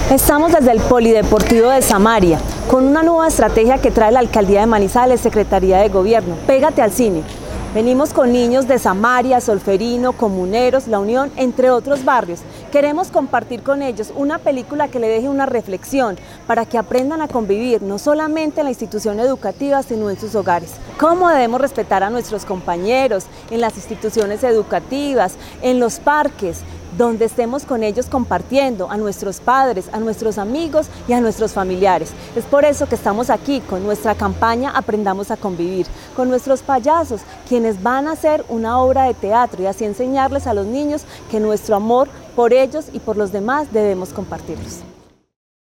Estamos desde el Polideportivo de Samaria, con una nueva estrategia que trae la Alcaldía de Manizales, Secretaría de Gobierno, Pégate al Cine. Venimos con niños de Samaria, Solferino, Comuneros, La Unión, entre otros barrios. Queremos compartir con ellos una película que le deje una reflexión para que aprendan a convivir no solamente en la institución educativa, sino en sus hogares. Cómo debemos respetar a nuestros compañeros en las instituciones educativas, en los parques, donde estemos con ellos compartiendo, a nuestros padres, a nuestros amigos y a nuestros familiares. Es por eso que estamos aquí con nuestra campaña Aprendamos a Convivir, con nuestros payasos, quienes van a hacer una obra de teatro y así enseñarles a los niños que nuestro amor por ellos y por los demás debemos compartirlos.